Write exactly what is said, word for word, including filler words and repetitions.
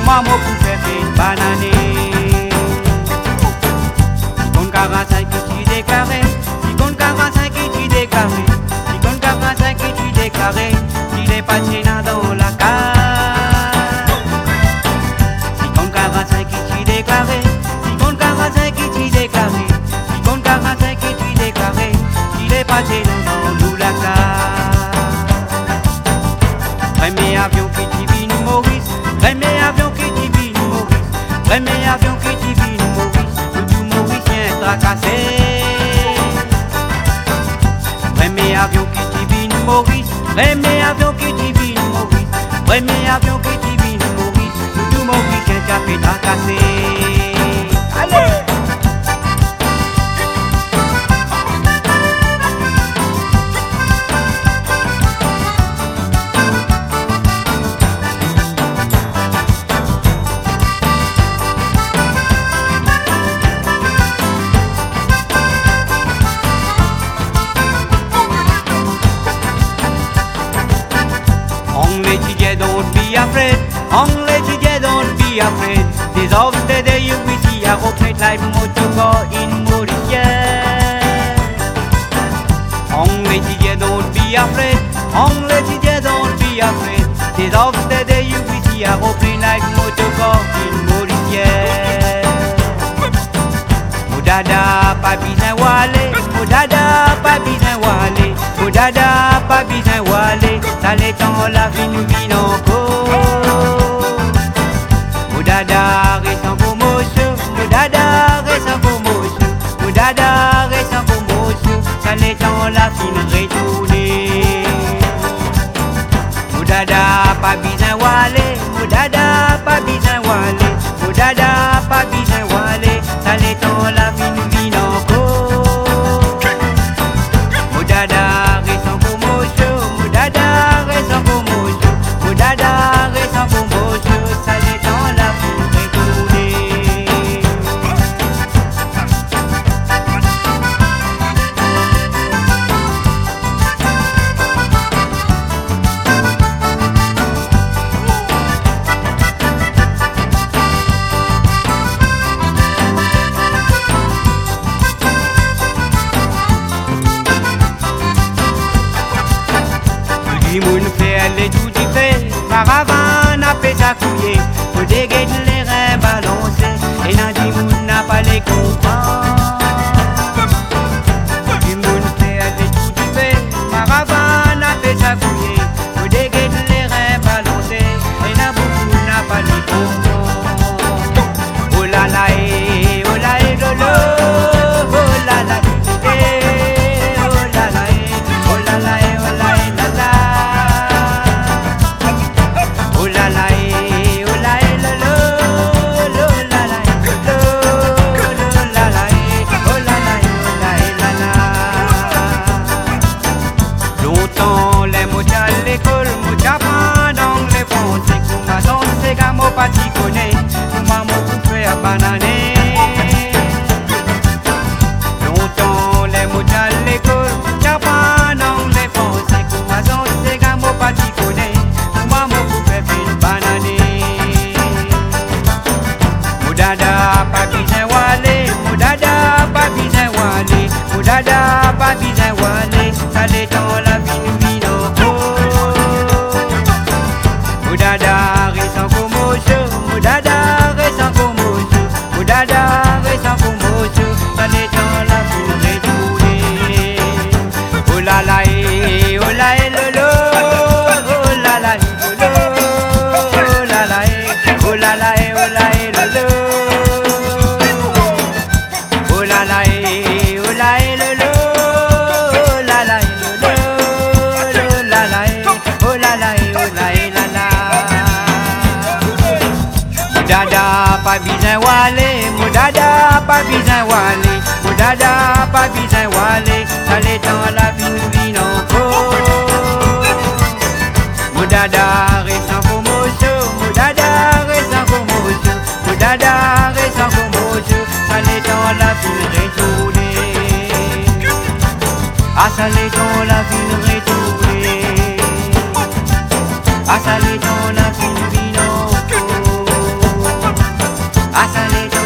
maman pour faire une banane. Si compte quarante-cinq qui tu déclaré, si compte quarante-cinq qui tu déclaré, si compte quarante-cinq qui tu déclaré, il est passé dans la case. Si compte quarante-cinq qui tu déclaré, si compte quarante-cinq qui tu déclaré, si compte quarante-cinq qui tu déclaré, il est passé dans nous la case. Premier avion qui tu vis nous Maurice, premier avion qui tu vis nous Maurice, premier avion qui tu vis nous Maurice, nous tout Mauricien tracassé. Premier avion qui tu vis nous Maurice, premier avion qui tu vis nous Maurice, premier avion qui tu vis nous Maurice, nous tout Mauricien café tracassé. Allez! Don't be afraid, only together don't be afraid. There's always the day you will see a rocket like motor in Mauritius. Only together don't be afraid, only together don't be afraid. There's always the day you will see a rocket like motor in Mauritius. Moudada, pas besoin walé, moudada, pas besoin walé, moudada, pas besoin walé. Ça les temps la vie nous vit encore. Moudada, reste en promotion, moudada, reste en promotion, moudada, reste en promotion. Ça les temps la vie nous retourner. Moudada, pas besoin walé, moudada, pas besoin walé, moudada, pas besoin walé. Ça les temps la vie nous vit encore. Moudada, reste en promotion, moudada, reste en promotion, moudada, reste en promotion. Ça les temps la vie nous retourner. Si moun fait aller tout y fait, caravane a fait sa couiller, pour dégager les reins balancés, et n'a dit moun n'a pas les comprendre. Si moun fait aller tout y fait, caravane a fait sa couiller, pour dégager les reins balancés, et n'a beaucoup n'a pas les comprendre. Oh la la eh, oh la eh lolo, oh la la eh, oh la la eh, oh la la eh, oh la eh la la. Oh la la eh, oh la eh la la, oh la la eh, oh la la eh, oh la la eh, oh la eh la la. Longtemps les mots à l'école, mots j'apprends dans les français, pour ma tante c'est qu'à mon parti connaît, pour maman pour faire bananer. Longtemps les mots à l'école, j'apprends dans les français, pour ma tante c'est qu'à mon parti connaît, pour maman pour faire une bananer. Moudada, pas besoin walé, moudada, pas besoin walé, moudada, pas besoin walé, ça les temps la vie nous vit encore. Moudada, reste en commotion, moudada, reste en commotion, moudada, reste en commotion, ça les temps la vie nous retourner. Oh la la eh, oh la eh lolo, oh la la eh lolo, oh la la eh, oh la la eh, oh la eh lolo. Oh la la eh, oh la eh lolo, oh la la eh lolo, oh la la eh, oh la la eh, oh la eh la la. Moudada, pas besoin walé, moudada, pas besoin walé, moudada, pas besoin walé, ça les temps la vie nous vit encore. Moudada, reste en promotion, moudada, reste en promotion, moudada, reste en promotion, ça les temps la vie nous retourner. Ah ça les temps la vie nous retourner. Ah ça les temps la vie nous vit encore. à Salé.